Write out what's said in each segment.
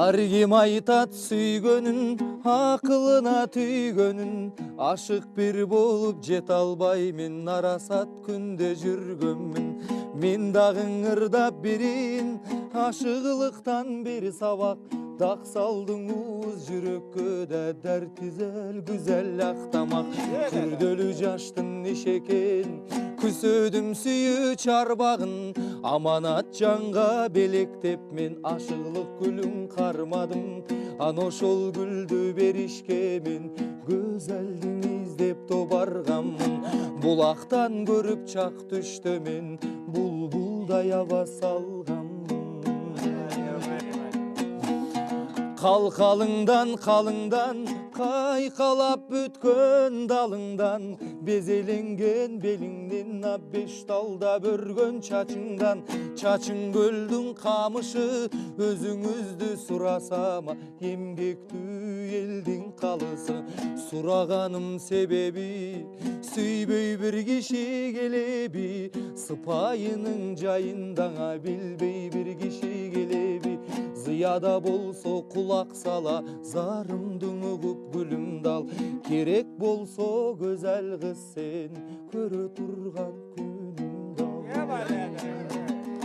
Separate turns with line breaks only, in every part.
Ар ким айтат сүйгөнүн, акылына түйгөнүн, ашык бир болуп жете албаймын, арасат күндө жүргөнмүн. Мен дагы ыңырдап берин, ашыгылыктан бир сабак, дак салдың уз жүрөккө да дәртизел güzel актамак. Күрдөлүү жаштын иши экен, күсөдүм сүйүү чарбагын, аманат жанга белектеп мен ашыгылык гүлүн кармадым. Ана ошол гүлдү беришке мен көзелдин издеп тобарганмын. Булактан көрүп чак түштө мен булбулдай аба салганмын. Қалқалыңдан кайкалап өткөн далыңдан, безеленген белиңден беш талда бөргөн чачыңдан. Чачың көлдүн камышы, өзүңүздү сурасам, эмгектүү элдин калысы. Сураганым себеби, сүйбөй бир киши келеби, сыпайынын жайында билбей бир киши келеби. Зыяда болсо кулак сала, зарымдың угуп гүлүмдү ал. Керек болсо көзел кыз сен, көрө турган күнүмдү ал.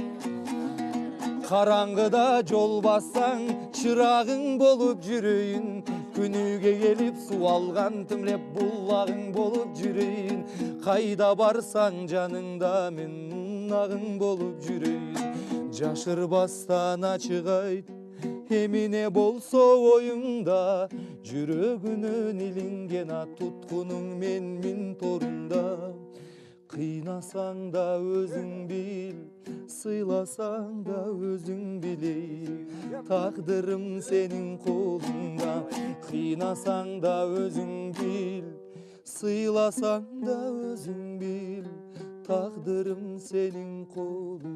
Караңгыда жол бассаң, чырагың болуп жүрөйүн. Күнүгө келип суу алган тимлеп булагың болуп жүрөйүн. Кайда барсаң жаныңда мен агың болуп жүрөйүн. Жашырбастан ачык айт, эмине болсо оюңда, жүрөгүнөн илинген туткунуң менмин торунда. Кыйнасаң да өзүң бил, сыйласаң да өзүң билей, тагдырым сенин колуңда. Кыйнасаң да өзүң бил, сыйласаң да өзүң бил, тагдырым сенин колуңда.